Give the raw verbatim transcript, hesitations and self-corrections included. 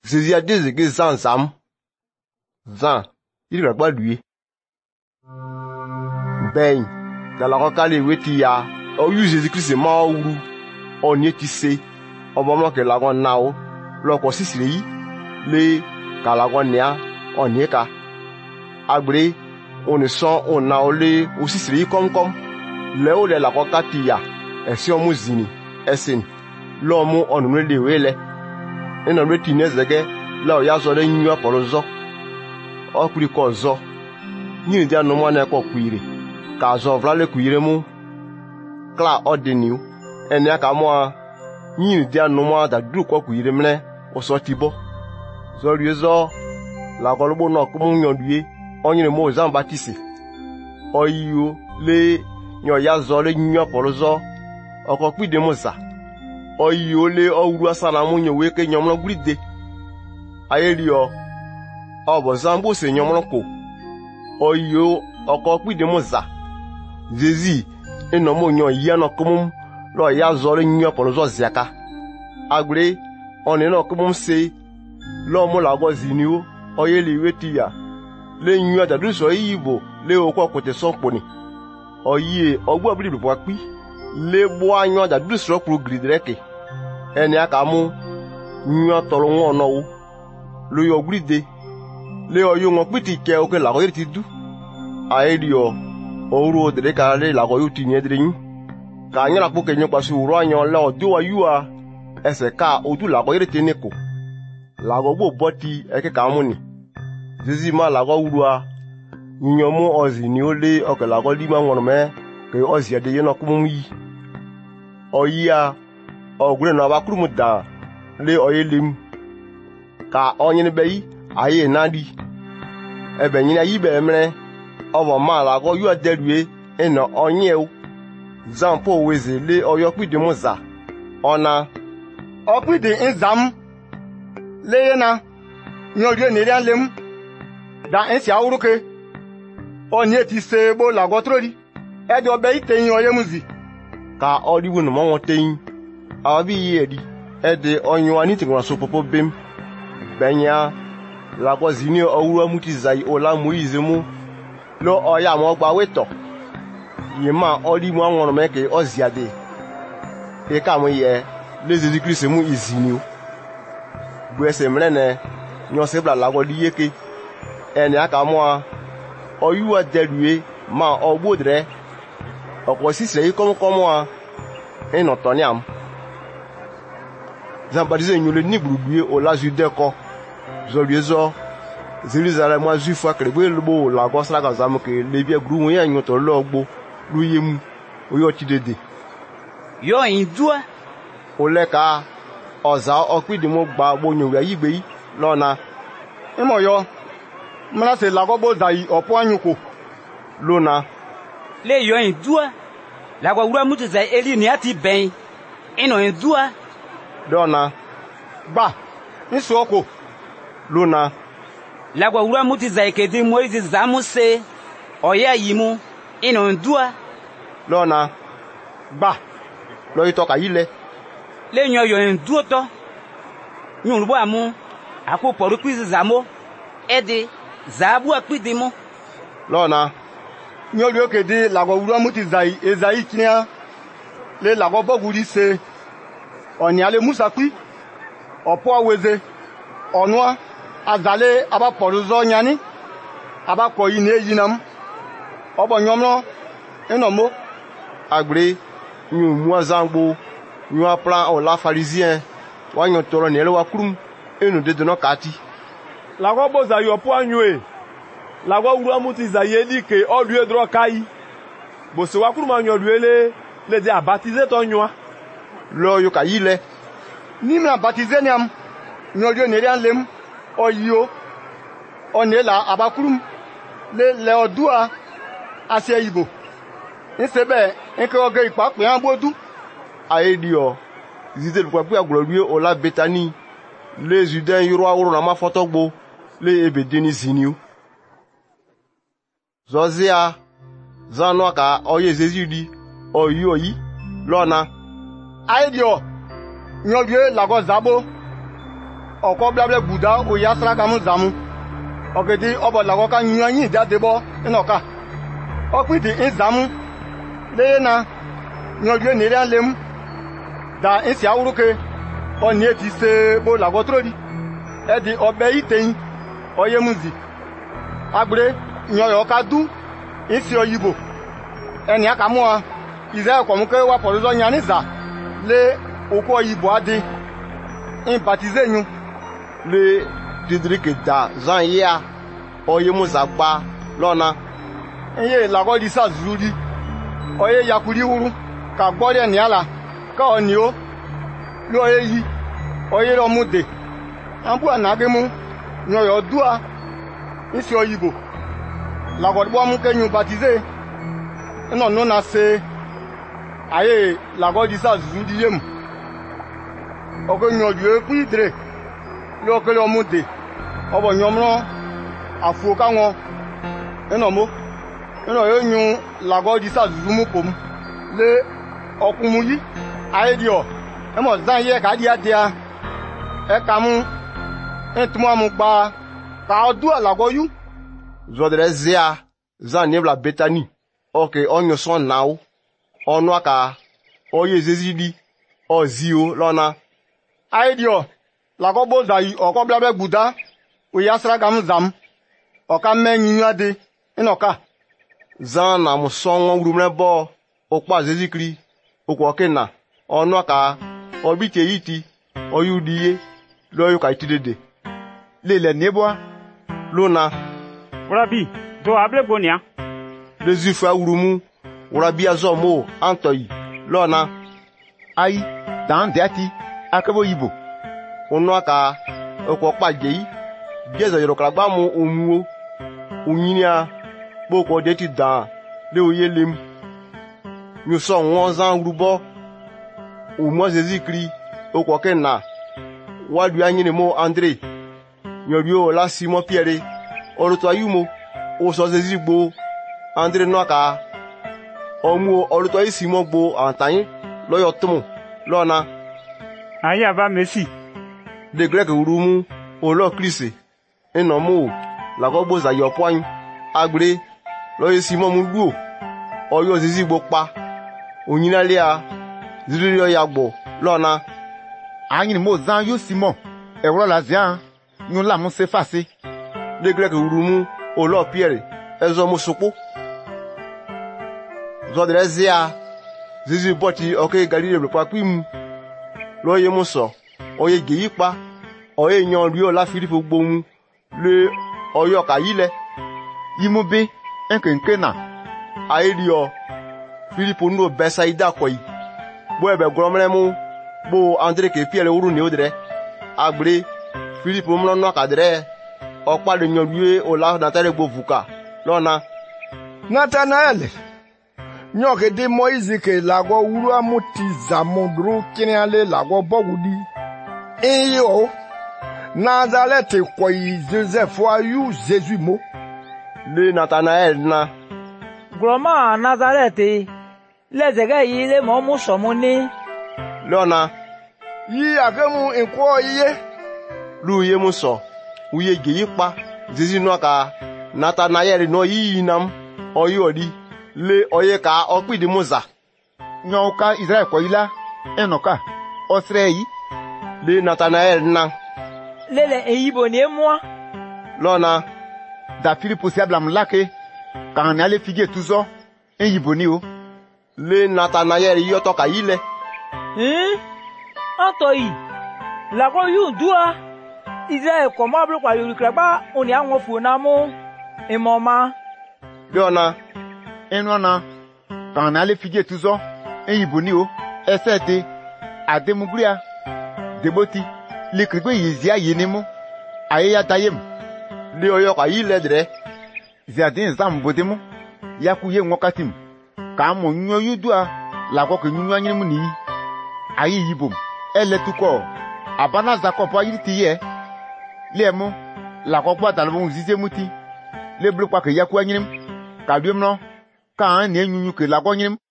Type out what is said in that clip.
Jésus a dit que Jean Zam. Jean, il va pas lui. Ben, dans la rocale wetia, o yu Jésus Christ ma ouru, on y tissé, au moment que la gon nao, l'on sisri, le, ka la gon nia, on y ka. Abré, on son, on a olé, ou sisri comme comme, le ou de la rocatia, et si on mouzini, et sin, l'homme on nous le wele, et non le tinez de gué, là où y'a zolé n'y a pour le zo, o kuri ko zo, n'y dia no mo na ko kuire. Ka zo vla le kuire mu kla odeniu enia ka mo yin dia no mo da du ko kuire mle o so ti bo zo rie zo la ko lobo no ko mu yan due onyin mo Jean Baptiste oyo le yan ya zo le nyo polo zo oko pi de mo sa oyo le owuru asala mu yan we ke yan mo guride ayeli o obo zambo se yan mo ko oyo oko pi de mo za Jésus, et non mon yon yana comme lo ya zore nyo pour zo ziaka. Agre, on est non comme c'est l'homme la goziniu, oye li wetia. Le nyo da du so yibo, le okwa kote son poni. Oye, ogbo bli bo pi. Le bo nyo da du so pro gridreke. Eni aka mu nyo tolo won no wo. Lo yo gride. Le oyo won piti ke o ke la ko ti du. Aedio Ouro de kale la goyu tinye drin ka anya la poke nyo pasu uro anyo la odu wa yua ese ka odu la goyire teneko la go bo boti eke ka muni Jésus ma la go urua nyomo ozi ni ole o ke la go lima ngono me ke ozi ade yeno kumumi oya ogure na ba krumu da le oyelim ka onye ne beyi aye nadi ebe nyina yibe mre Ovo ma la go yu adelue eno onye o Jean po weze le oyo pi de moza ona opi de nzam le na nyorie ne ria lem da ensi awuruke onye ti se bo la go trodi e do be ite yin oye muzi ka oriwo no mo teyin abi yi edi e de onyo ani ti gwa so popo bem benya la go zini owuru amuti zai ola Moise mu lo oya mo gba weto yima ori mu awon meke oziade e ka mo ye le Jésus Christ mu izini o bu ese mrene nyo se bla la go liyeke eni aka mo oyu adelue ma ogbodre oko sisle yi komo komo a eno toniam Jean Baptiste nyole ni gbudue o la jude ko zo liezo Jérusalem moi juif a krebe lobo la gosla ga zamu ke lebie gru won yan yoto logbo lu yemu oyo ti dede yo indua o le ka oza opidi mo gba gbonyo we yigbe yi lona imo yo mra se la go bo zai opo anyuko lona le yo indua la go wura mutu zai eli ni ati ben ino indua dona ba nso oko lona la gwa wura muti za ekedi Moise zamuse oya yimu ino ndua lona ba lo itoka yile le nyo yo nduo to nyurbo amu aku poru kwizi zamo ede zabu akpidi mu lona nyori okedi la gwa wura muti za ezai kinia le la gwa boguri se oni ale Musa kwi opo aweze onwa azale aba poruzo nyani aba ko yi ne yinam obo nyomro enomo agbre nyu muazangbo nyu apla o la pharisien wa nyu toro ne le wa krum enu de no kati la go boza yo po anue la go wuru amuti za yeli ke o lu edro kai bo se wa krum anyo luele le de abatize to nyua lo yo kayile ni me abatize niam nyorio ne ria lem oyo onela abakurum le le odua ase ibo nsebe nke oge ipape agbodu aedio zite lu papu agbolodue ola betani le Judain yoro aworo na mafotogbo le ebedeni ziniu zozia zano ka oye Jésus di oyo yi lona aedio nyobie lago zabo oko blable buda o yasra kamu zamu okedi obo lago ka nyan yin jade bo inoka okwi di inzamu le na nyoju ni ran lem da insi awuruke oni eti se bo lago trodi e di obe iteyin oye muzi agbere nyoyo ka du insi oyibo eni aka mu a ize ko mu ke wa porozo nyan za le oko oyibo ade in baptize yun le didrike da zan ya oye muza gba lona iye lago di sa zuri oye yakuri huru ka gbori eni ala ka oni o lo oye yi oye ro mude ambu anage mu nyoyo dua isi oyibo lago bo mu ke yun baptize no no na se aye lago di sa zuri yem ogo nyoju eku idre lo ke lo mude obo nyomro afu ka won eno mo eno yo nyun lago di sa zumu pom le okumu yi aye dio e mo zan ye ka dia dia e kamu entumo amu gba ka odu alago yu zodre zia zan nebla betani oke onyo son now onu aka oye zezidi ozio lona aye dio lago bo zai oko blabe buda o yasra gam zam oka menyu ade inoka zan na musonwo urumre bo okpa zezikri okwo kena onu aka obite yiti oyudiye loyo ka itidede lele nebwa lona Rabi do able gonia lezifa urumu urabi azomo antoyi lona ai dan dati akabo yibo onu aka okwo paje yi jezo yorokra gba mu omuo onyinia boko deti dan le oye lem nyu so won zan rubo o mo zezikri okwo kena wadu anyine mo Andre nyorio la Simon Pierre oruto ayumo o so zezigbo Andre no aka omu oruto yi Simon gbo antayin loyo tumu lona aya ba Messi de grek urumu o lo Christ eno mo la go boza yo poin agbre loyo Simon mu duo oyo zezigbo pa onyinale a ziriyo yagbo lona anyi mo zan yo Simon e woro la zia nyun la mu se fase de grek urumu o lo Pierre ezo mo sopo zodre zia zizi boti oke galile le papim loye mo so oye geyipa oye yan rio la Philippe gbomu le oyo ka yile yimobe enkenke na aidio Philippe ndo Besaida koyi bo ebe gromre mu bo Andre ke Pierre uru ni odre agbre Philippe mo no ka dre opa de yan rio o la na tare gbo vuka lona Nathanael nyoke de Moise ke lago uru amuti zamondro kiniale lago bogudi eyo Nazareth koyi Joseph ayu Jésus mo le Nathanael na Groma Nazareth lezege yi le mo mu somo ni lona yi akemu enko iye lu ye mu so uye geyipa zizi no ka Nathanael no yi nam oyodi le oye ka okpidi muza nyoka Israel koyila enoka osre yi le Nathanael na lele eyibo ni moi lona da Philippe si ablam lake kan na le fige tuzo eyibo ni o le Nathanael yoto ka yile hein antoyi lago yu dua Israel ko ma blo kwa yuri kraba oni awon fu na mu imoma lona enwana kan na le fige tuzo eyibo ni o esete ademugria deboti le krigbe yizia yinimu ayeya tayem le oyo ka yile dre ziadin zam bodemu yakuye nwokatim ka mo nyo yudua la ko nyunyu anyim ni ayi yibom eletuko abana zakopo ayiti ye lemu la ko gba dalbo zize muti le blu kwa ke yaku anyim ka duem no ka an ne nyunyu ke la ko anyim